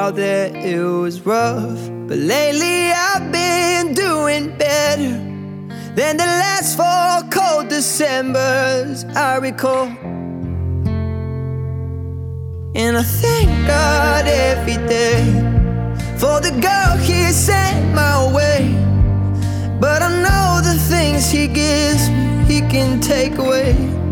out there it was rough, but lately I've been doing better than the last 4 cold Decembers I recall. And I thank God every day for the girl He sent my way. But I know the things He gives me He can take away.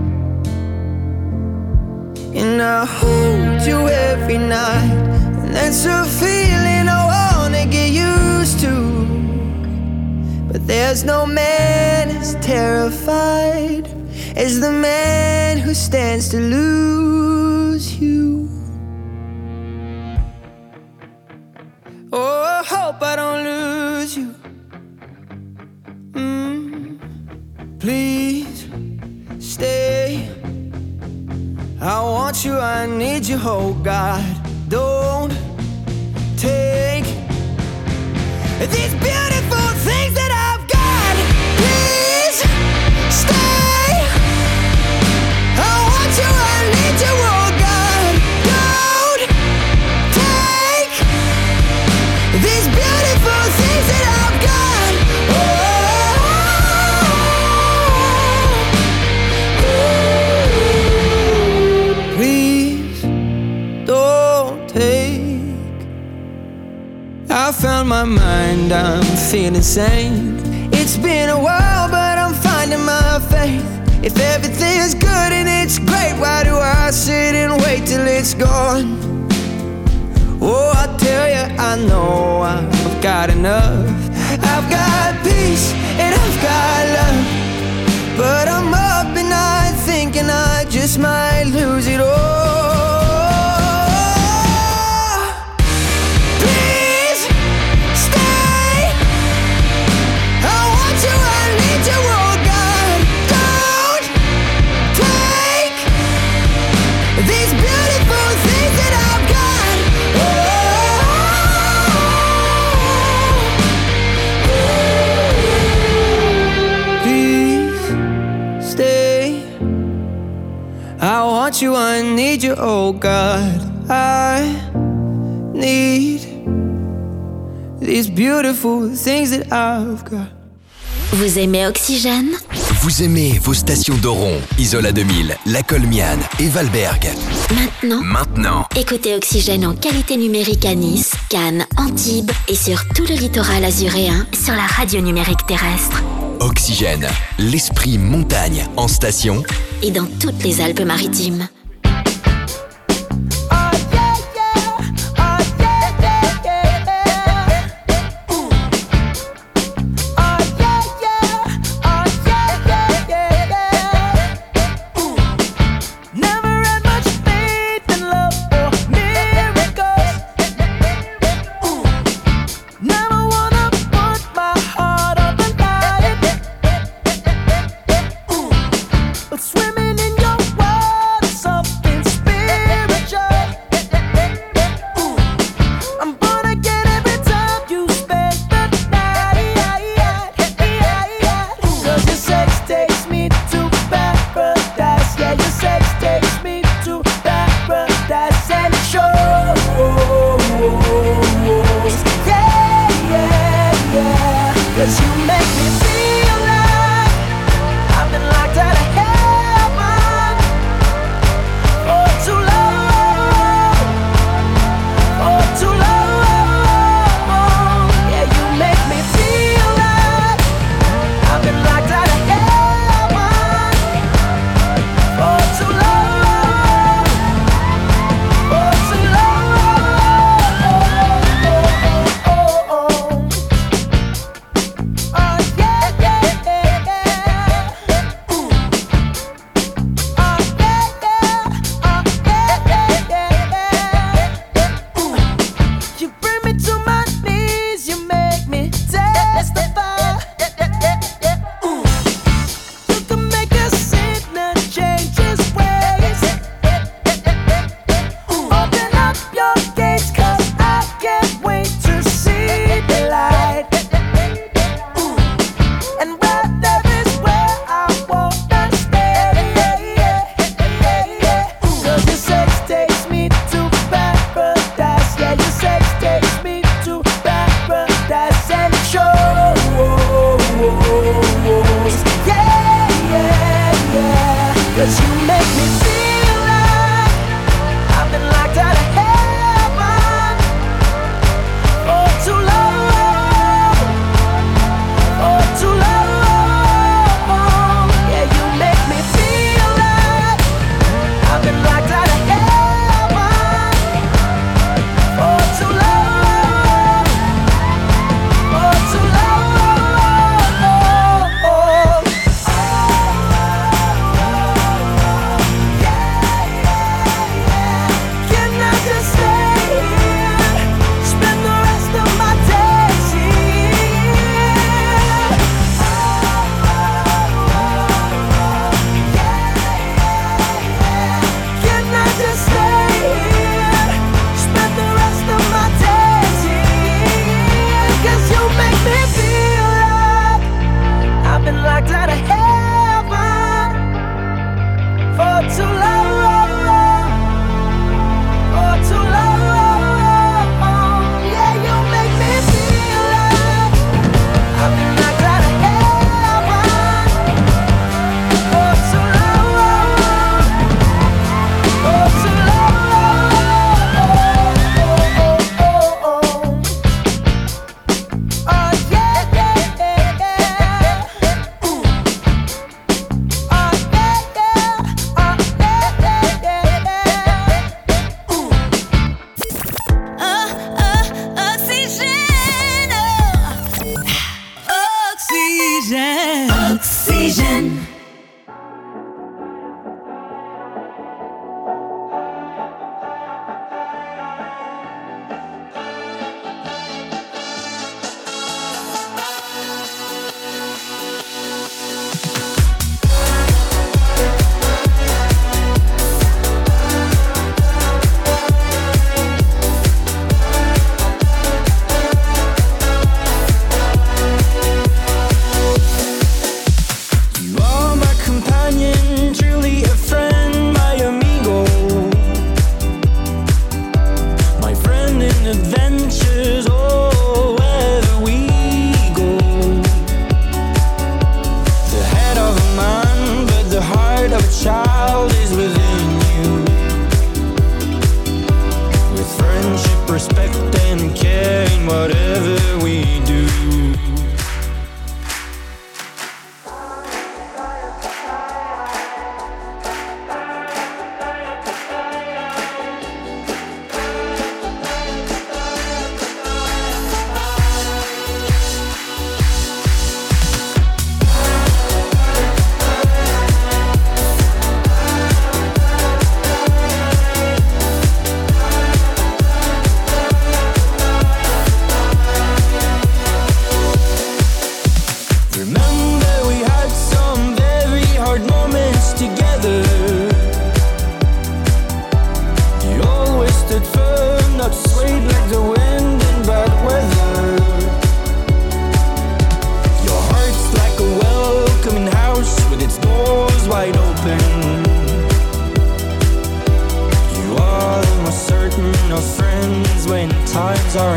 And I hold you every night, and that's a feeling I wanna get used to. But there's no man as terrified as the man who stands to lose you. Oh, I hope I don't lose you. Please stay. I want you, I need you, oh God. Don't take these beautiful things that I've got. Please stay. I want you, I need you, oh God. Don't take these beautiful things that I've got. Please don't take. I found my mind, I'm feeling sane. It's been a while, but I'm finding my faith. If everything's good and it's great, why do I sit and wait till it's gone? Oh, I tell you, I know I've got enough. I've got peace and I've got love, but I'm up at night thinking I just might lose it all. Please stay. I want you, I need you, oh God. Don't take these beautiful things that I've got. Please stay. I want you, I need you, oh God. I need these beautiful things that I've got. Vous aimez Oxygène? Vous aimez vos stations d'Oron, Isola 2000, La Colmiane et Valberg. Maintenant, Écoutez Oxygène en qualité numérique à Nice, Cannes, Antibes et sur tout le littoral azuréen sur la radio numérique terrestre. Oxygène, l'esprit montagne en station Et dans toutes les Alpes-Maritimes. Swimming in your water,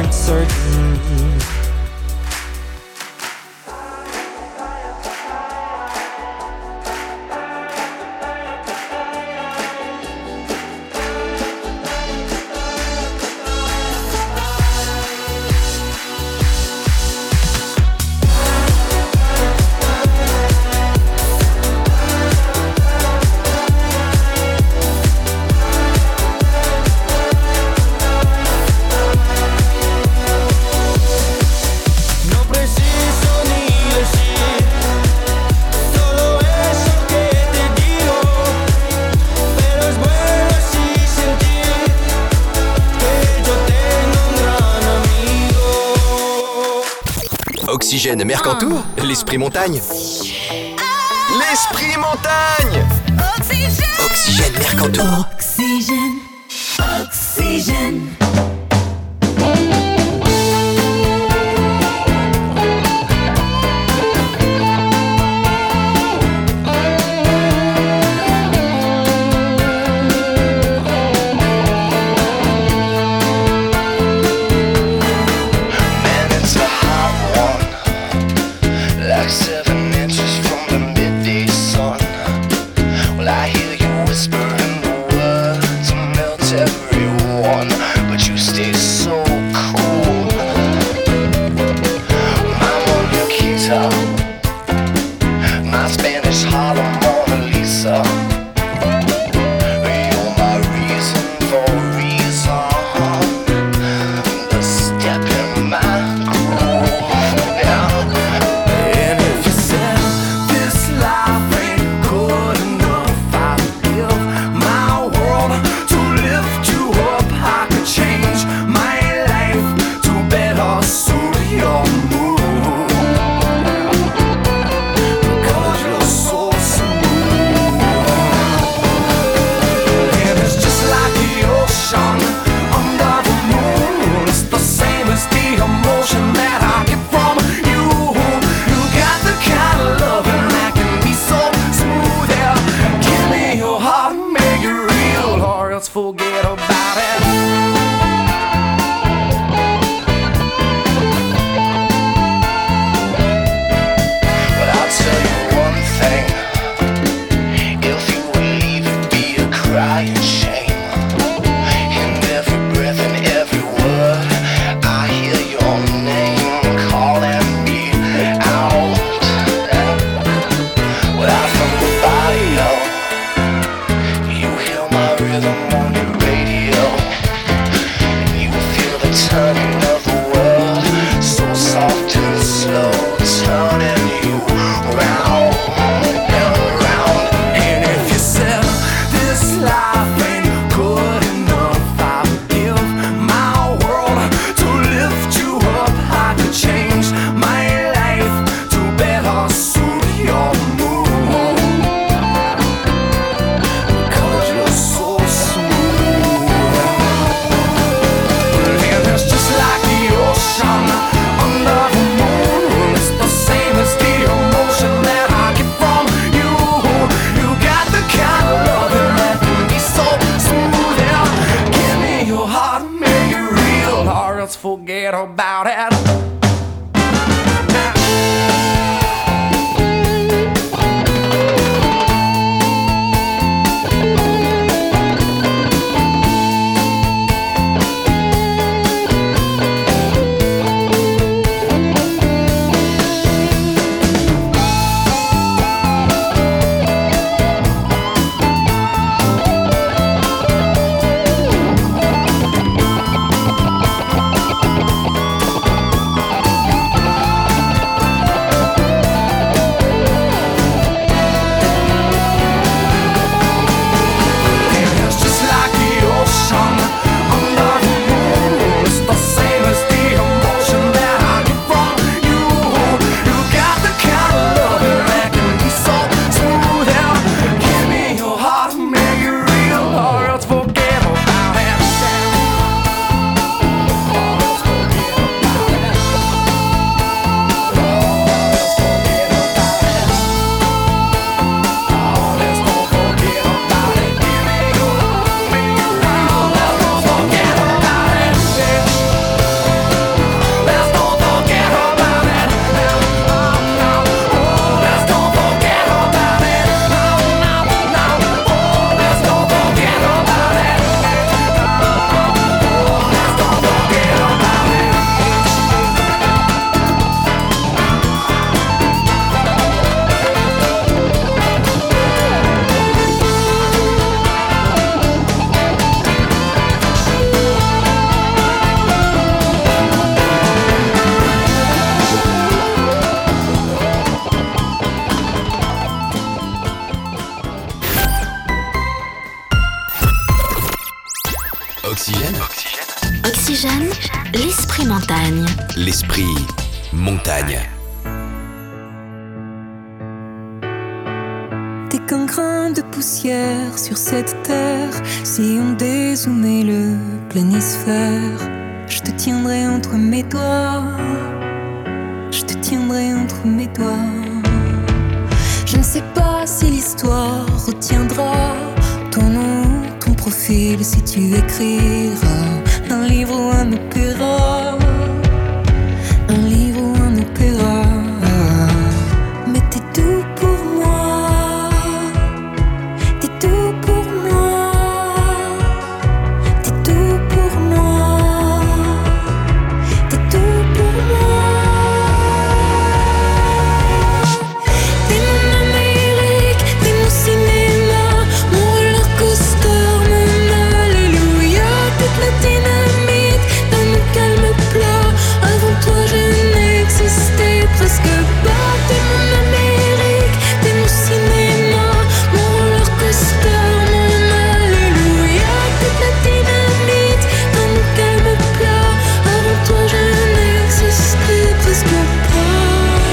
certain. Oxygène Mercantour, l'esprit montagne. L'esprit montagne. Oxygène Mercantour. Oxygène. Oxygène. Forget about it. montagne. L'esprit montagne. T'es qu'un grain de poussière sur cette terre. Si on dézoomait le planisphère, je te tiendrai entre mes doigts. Je te tiendrai entre mes doigts. Je ne sais pas si l'histoire retiendra ton nom, ton profil, si tu écriras un livre ou un opéra. Un livre ou un opéra. Mais t'es tout pour moi. T'es tout pour moi. T'es tout pour moi. T'es tout pour moi. T'es mon Amérique, t'es mon cinéma, mon roller coaster, mon alléluia. Toute la dynamite dans mon calme plat. Avant toi je n'existais presque pas. T'es mon Amérique, t'es mon cinéma, mon roller coaster, mon alléluia. Toute la dynamite dans mon calme plat. Avant toi je n'existais presque pas.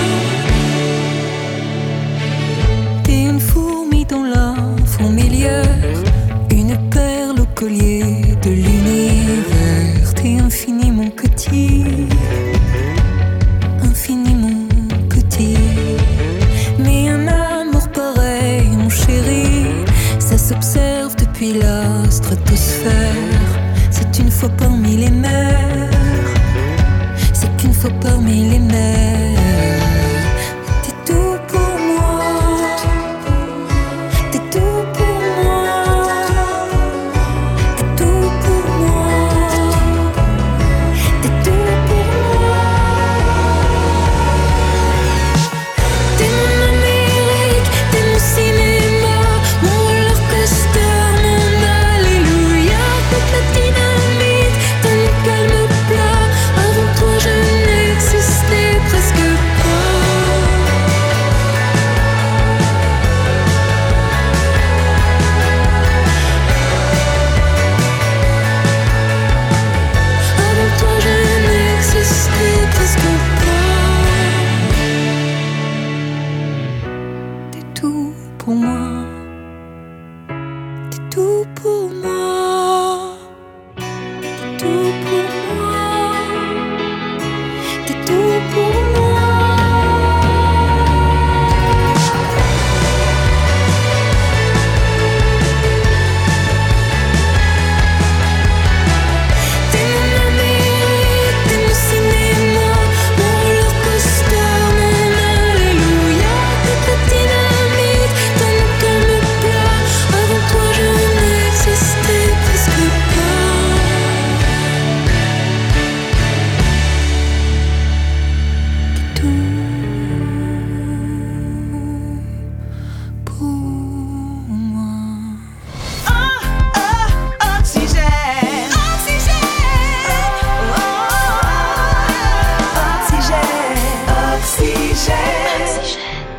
T'es une fourmi dans la fourmilière, une perle au collier de l'univers. T'es infiniment petit, infiniment petit. Mais un amour pareil, mon chéri, ça s'observe depuis la stratosphère. C'est une fois parmi les mers, c'est qu'une fois parmi les mers. T'es tout pour moi. T'es tout pour moi. T'es tout pour moi. T'es tout pour moi. T'es mon Amérique, t'es mon cinéma, mon roller coaster, mon alléluia. Toute la dynamite dans mon calme plat. Avant toi je n'existais presque pas. Avant toi je n'existais presque pas. T'es tout pour moi. T'es tout pour moi. T'es tout pour moi. T'es tout pour moi. T'es mon Amérique, t'es mon cinéma, mon roller coaster, mon alléluia. Toute la dynamite dans mon calme plat. Avant toi je n'existais presque pas. T'es tout pour moi. Oxygène, oxygène.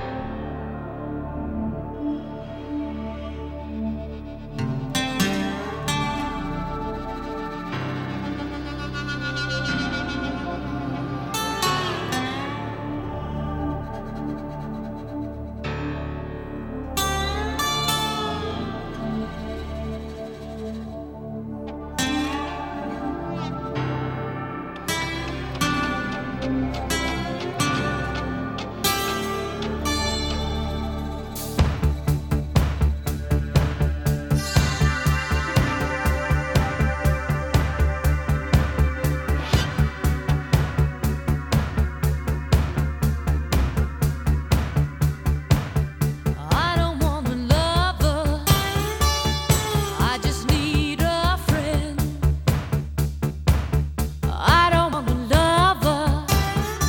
I don't want a lover, I just need a friend. I don't want a lover,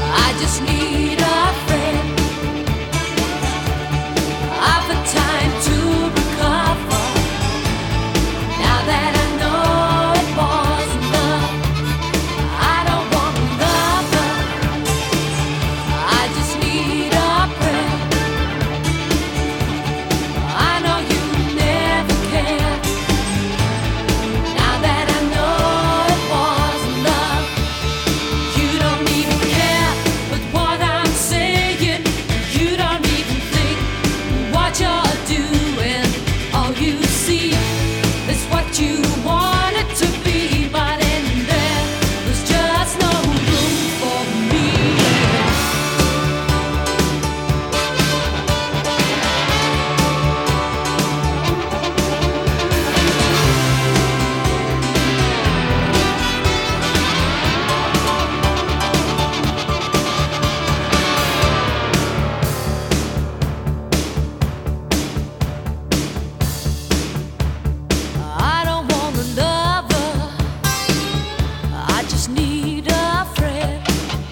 I just need a friend. I've had time to recover. Now that I know it wasn't love, I don't want another. I just need a friend. I know you never cared. Now that I know it wasn't love, you don't even care with what I'm saying. You don't even think what you're doing. All you see is what you want it to be, but in there, there's just no room for me. I don't want a lover, I just need a friend.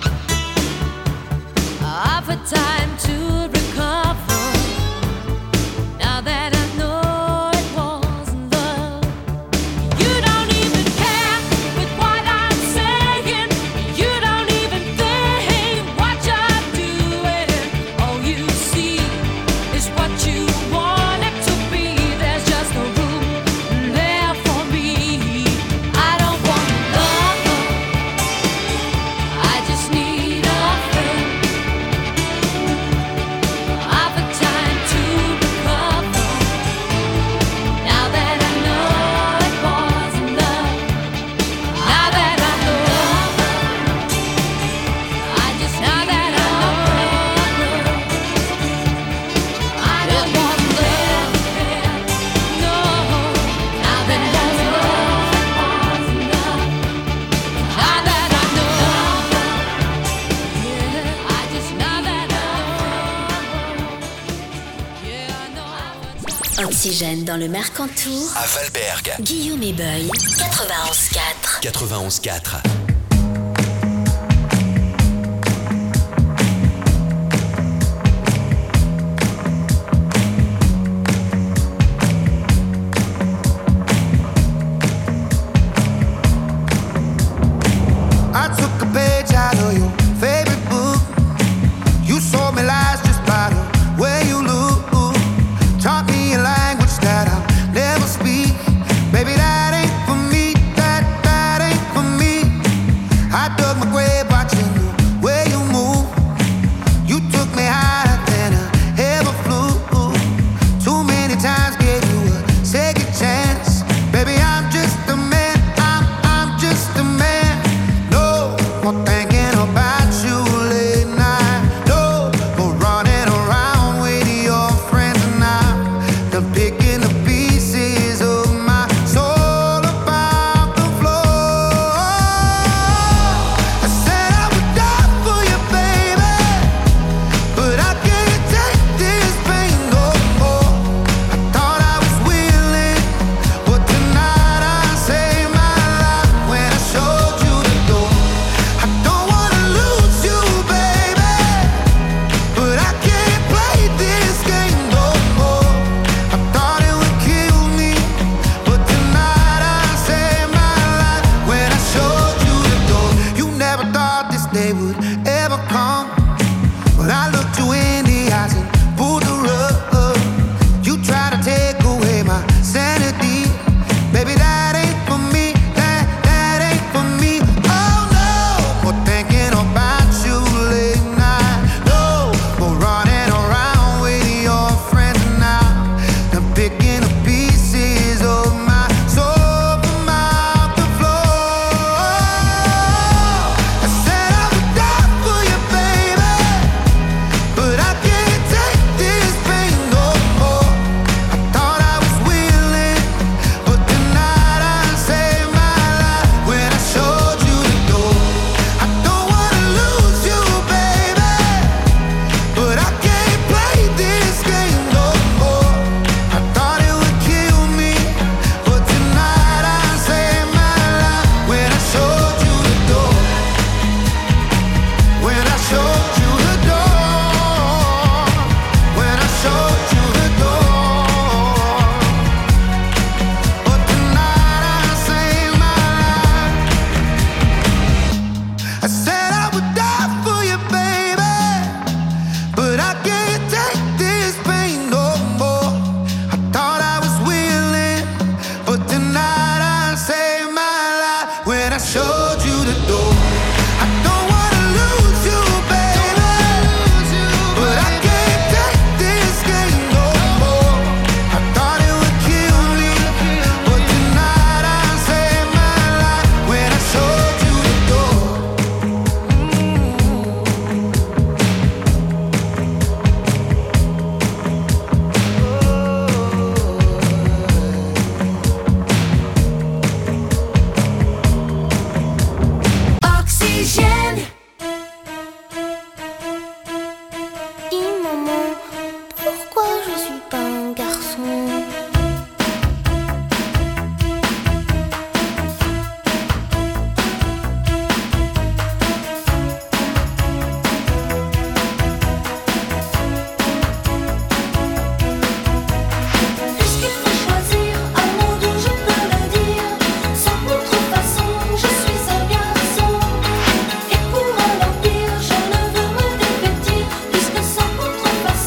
I've had time to recover. Now that I know it wasn't love, you don't even care with what I'm saying. You don't even think what you're doing. All you see is what you want it to be. There's just no room there for me. I don't want another, I just need a friend. I've had time to recover. Now that I know it wasn't love, now that I know, I just now that I know, I don't want love, no. Now that I know it wasn't love, now that I know, yeah, I just now that I know, yeah, I know. Oxygène dans le Mercantour. À Valberg, Guillaume Ebeul, 91.4. 91.4. I took a page out of your favorite book. You sold me lies just by the way you look. Taught me a language that I'll never speak. Baby, that ain't for me. That ain't for me. maman, pourquoi je suis pas un garçon? Face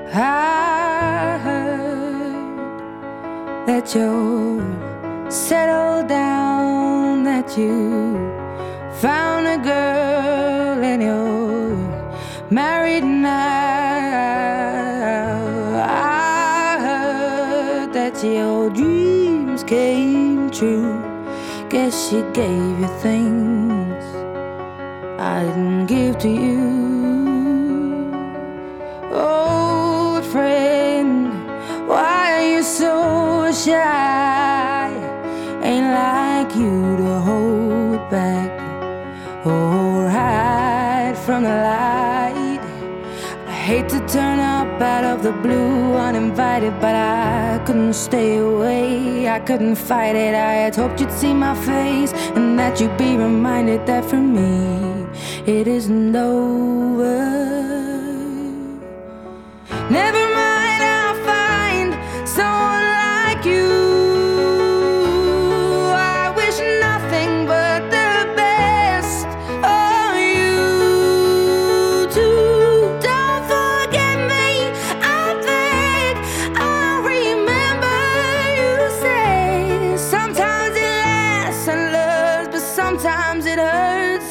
I heard that you're settled down, that you found a girl and you're married now. I heard that your dreams came true. Guess she gave you things I didn't give to you. Old friend, why are you so shy? Ain't like you to hold back or hide from the light. I hate to turn up out of the blue uninvited, but I couldn't stay away, I couldn't fight it. I had hoped you'd see my face and that you'd be reminded that for me it isn't over. Never mind, I'll find someone like you. I wish nothing but the best for you too. Don't forget me, I beg. I remember you say sometimes it lasts and loves, but sometimes it hurts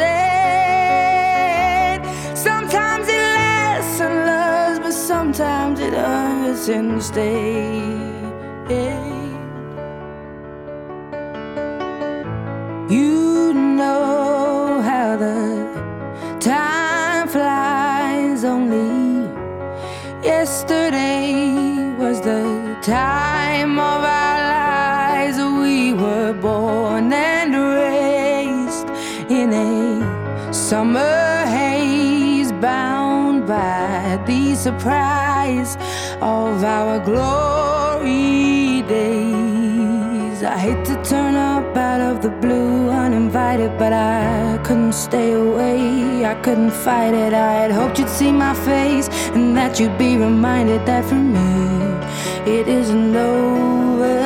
instead. Sometimes it lasts and loves, but sometimes it hurts instead. You know how the time flies. Only yesterday was the time of our lives. We were born and raised in a summer haze, bound by the surprise of our glory days. I hate to turn up out of the blue uninvited, but I couldn't stay away, I couldn't fight it. I had hoped you'd see my face and that you'd be reminded that for me it isn't over.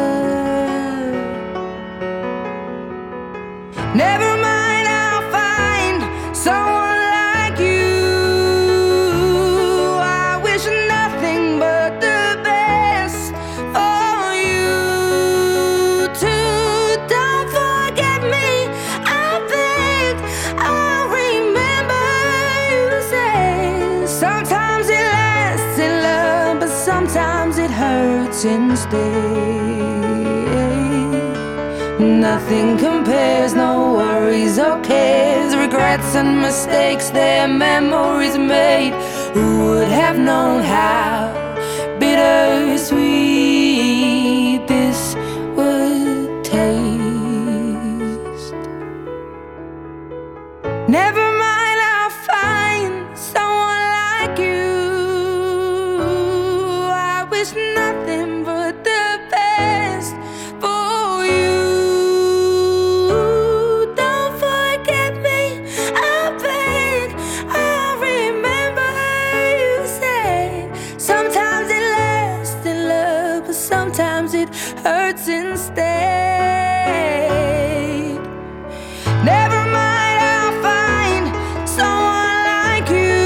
Never mind, I'll find someone like you. I wish nothing but the best for you too. Don't forget me, I beg. I remember you say sometimes it lasts in love, but sometimes it hurts instead. Nothing compares, no worries or cares, regrets and mistakes, their memories made. Who would have known how bittersweet this would taste? Never mind, I'll find someone like you. I wish nothing but the best for you. Don't forget me, I beg. I remember you said sometimes it lasts in love, but sometimes it hurts instead. Never mind, I'll find someone like you.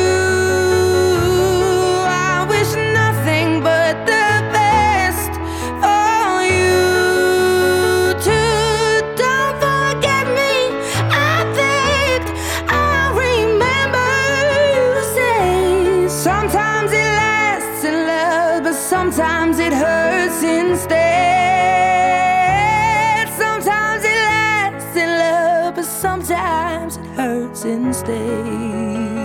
I wish nothing but the best for you too. Don't forget me, I begged. I remember you say sometimes it lasts in love, but sometimes it hurts instead. Sometimes it lasts in love, but sometimes it hurts instead.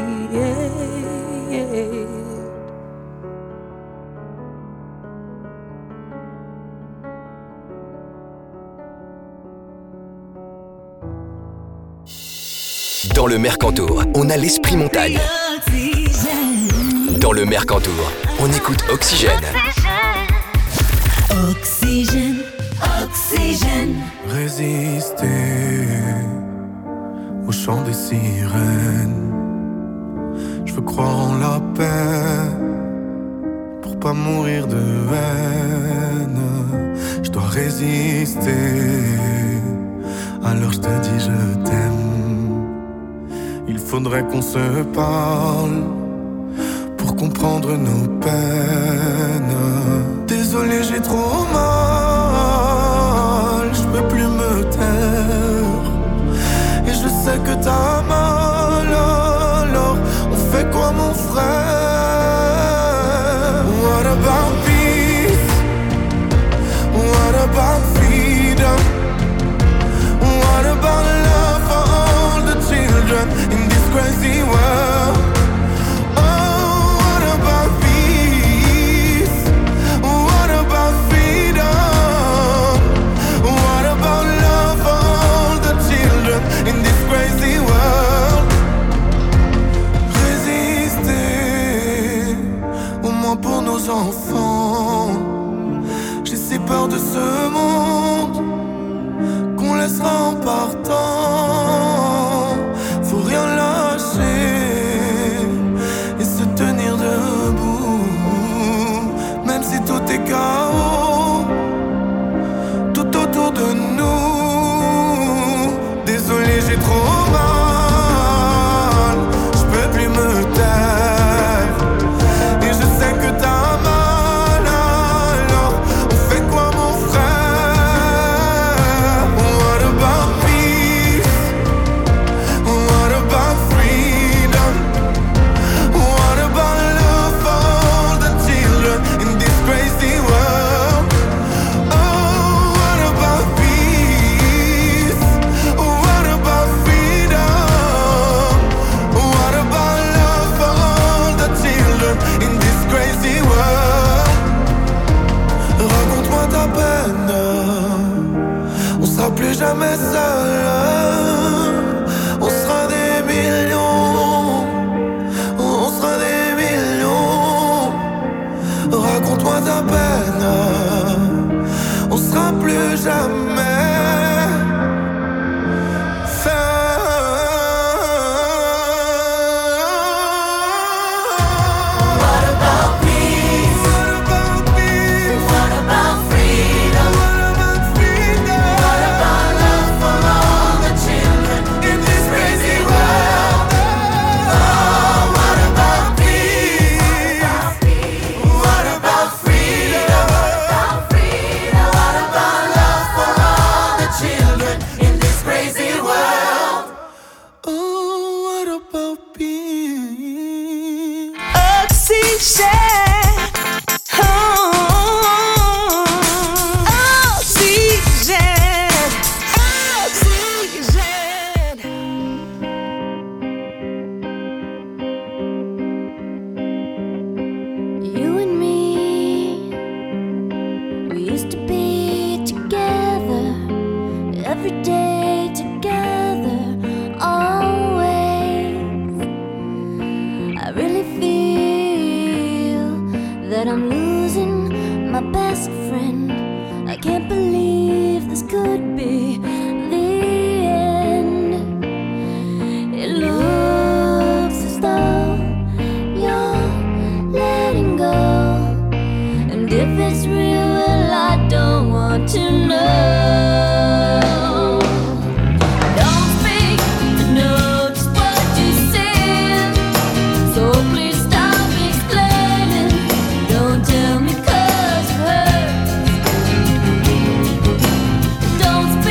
Dans le Mercantour, on a l'esprit montagne. Dans le Mercantour, on écoute Oxygène. Oxygène, oxygène. Résister au chant des sirènes. Je veux croire en la paix pour pas mourir de haine. Je dois résister, alors je te dis je t'aime. Il faudrait qu'on se parle pour pour comprendre nos peines. Désolé, j'ai trop mal, je peux plus me taire. Et je sais que t'as mal, alors on fait quoi mon frère? What about peace? What about freedom? What about love for all the children in this crazy world? Oh, what about peace? What about freedom? What about love for all the children in this crazy world? Résister, au moins pour nos enfants. J'ai si peur de ce monde qu'on laissera en partant. Faut rien lâcher et se tenir debout, même si tout est chaos tout autour de nous. Désolé, j'ai trop mal, je peux plus me taire. Et je sais que t'as mal, alors on fait quoi mon frère? What about peace? What about freedom? What about love for all the children in this crazy world? Oh, what about peace? What about freedom? What about love for all the children in this crazy world? Raconte-moi ta peine, on sera plus jamais seul. On sera des millions, on sera des millions. Raconte-moi ta peine, on sera plus jamais seul. What about peace? What about peace? What about freedom? What about freedom? What about love for all the children in this crazy world? Oh, what about peace? What about freedom? What about love for all the children in this crazy world? Oh, what about peace? Oxygène, oh, oxygène, oxygène. You and me, we used to be together, every day together, always. I really feel that I'm losing my best friend. I can't believe this could be the end. It looks as though you're letting go, and if it's real, well, I don't want to know. Don't speak, I know just what you said, so please stop explaining. Don't tell me 'cause it hurts. Don't speak.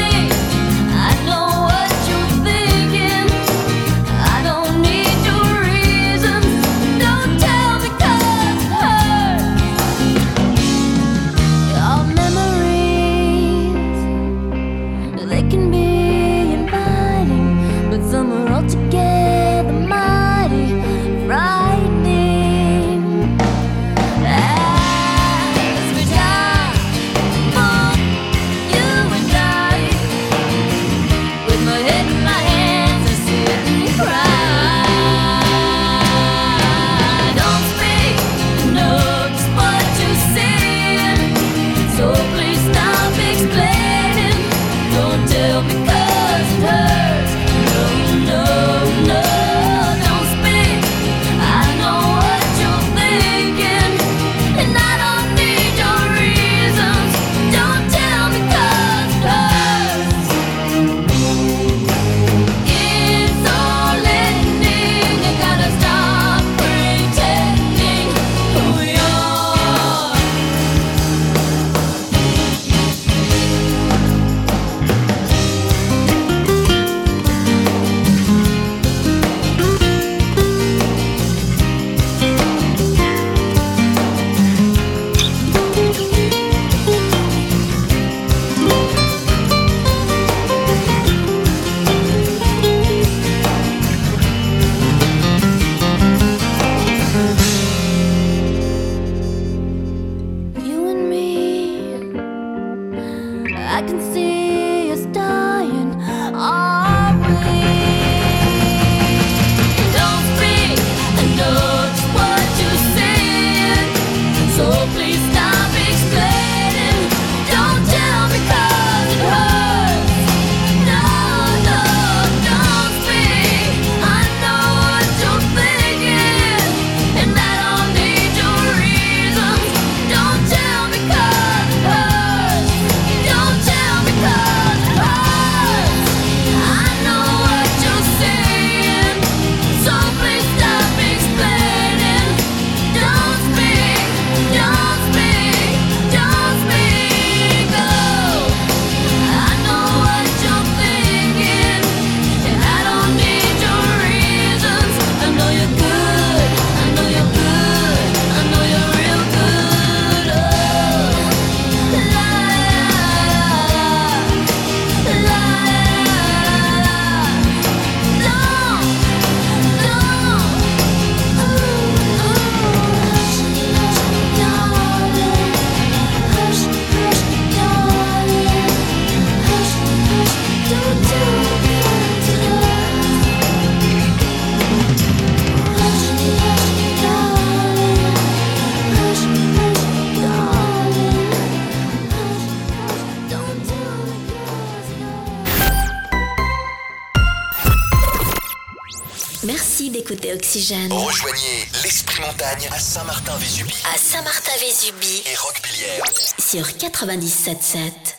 Merci d'écouter Oxygène. Rejoignez l'Esprit Montagne à Saint-Martin-Vésubie. À Saint-Martin-Vésubie. Et Roquebillière. Sur 97.7.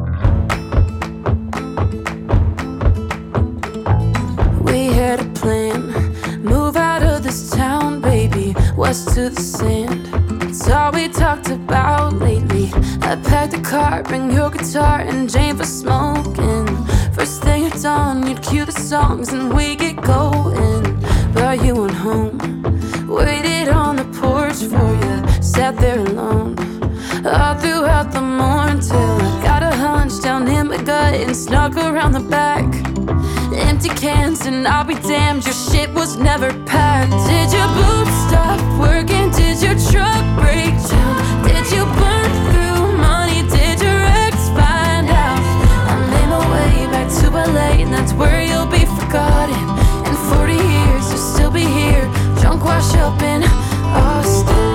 We had a plan, move out of this town, baby, west to the sand. It's all we talked about lately. I packed a car, bring your guitar and Jane for smoking. First thing at dawn, you'd cue the songs and we get going. But you went home, waited on the porch for you, sat there alone all throughout the morning till I got a hunch down in my gut and snuck around the back. Empty cans and I'll be damned, your shit was never packed. Did your boots stop working? Did your truck break down? Did you burn through money? Did your ex find out? I made my way back to LA and that's where you'll be forgotten. In 40 years you'll still be here, drunk wash up in Austin.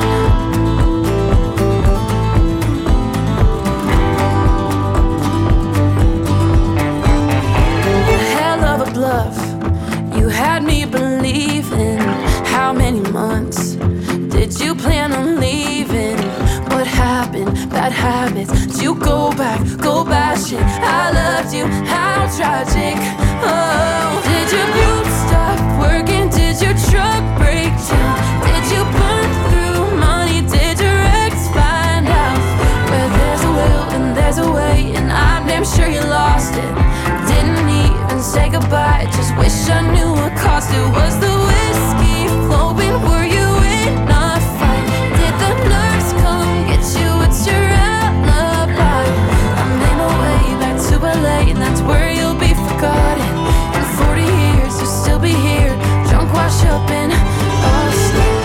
Bluff. You had me believing. How many months did you plan on leaving? What happened? Bad habits. Did you go back? Go bashing. I loved you. How tragic. Oh, did your boots stop working? Did your truck break down? Did you burn through money? Did your ex find out? Where there's a will and there's a way, and I'm damn sure you lost it. Didn't even say goodbye, just wish I knew what cost it. Was the whiskey flowing? Were you in a fight? Did the nurse come get you? It's your alibi. I made my way back to LA and that's where you'll be forgotten. In 40 years you'll still be here, drunk wash up in Austin.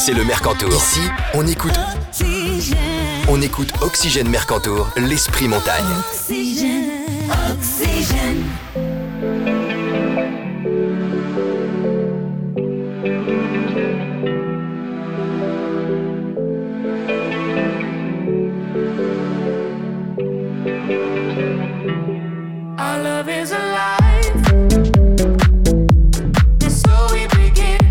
c'est le Mercantour. Ici, on écoute Oxygène Mercantour, l'esprit montagne. Oxygène, oxygène. Our love is alive, and so we begin.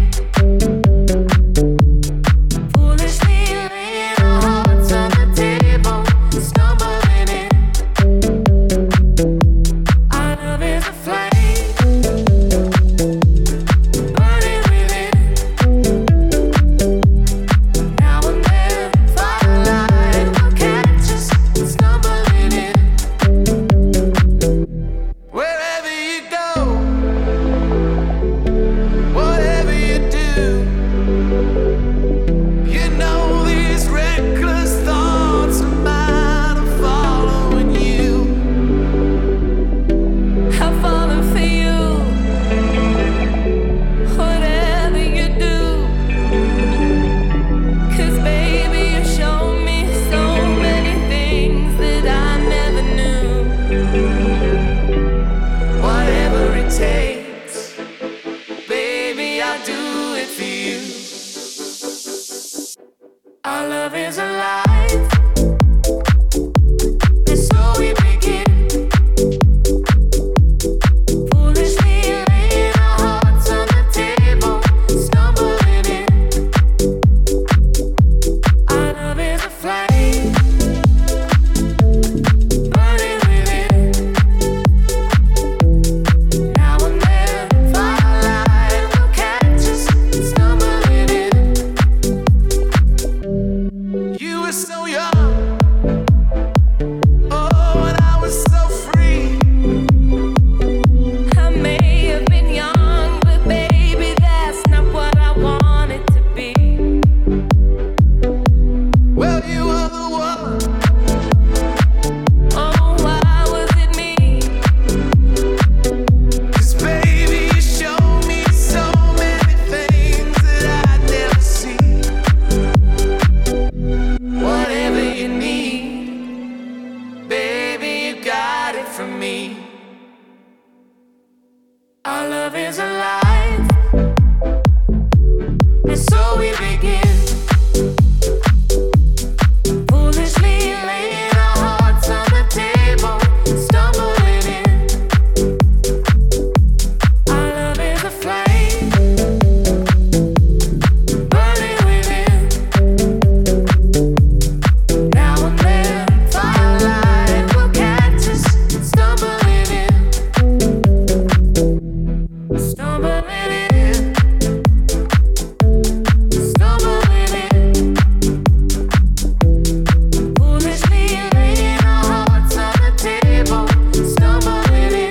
Foolishly laying our hearts on the table, stumbling in. Our love is a flame, burning within. Now and then, firelight will catch us stumbling in. Wherever you go, whatever you do, you know these reckless thoughts of mine are following you. I'll follow for you, whatever you do. 'Cause baby, you show me so many things that I never knew. Whatever it takes, baby, I'll do it for you. Our love is alive, and so we begin. Foolishly laying our hearts on the table, stumbling in. Our love is a flame, burning within. Now and then, firelight will catch us stumbling in. You were so young, oh, and I was so free. I may have been young, but baby, that's not what I wanted to be. Well, you were the one. Oh, why was it me? 'Cause baby, you showed me so many things that I'd never see. Whatever you need, baby, you got it from me. Our love is alive, and so we begin. Foolishly laying our hearts on the table, stumbling in. Our love is a flame, burning within. Now and then, firelight will catch us stumbling in. Stumbling in. Stumbling in. Foolishly laying our hearts on the table, stumbling in.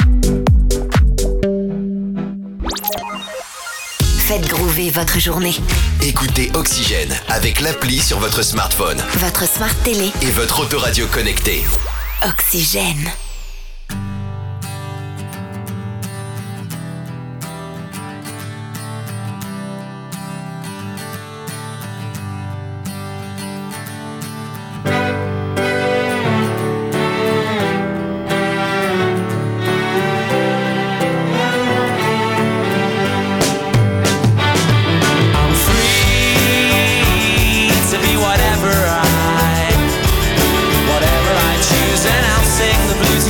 Faites groover votre journée. Écoutez Oxygène avec l'appli sur votre smartphone Votre smart télé. et votre autoradio connecté. Oxygène. I'm free to be whatever I choose, and I'll sing the blues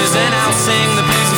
blues and I'll sing the blues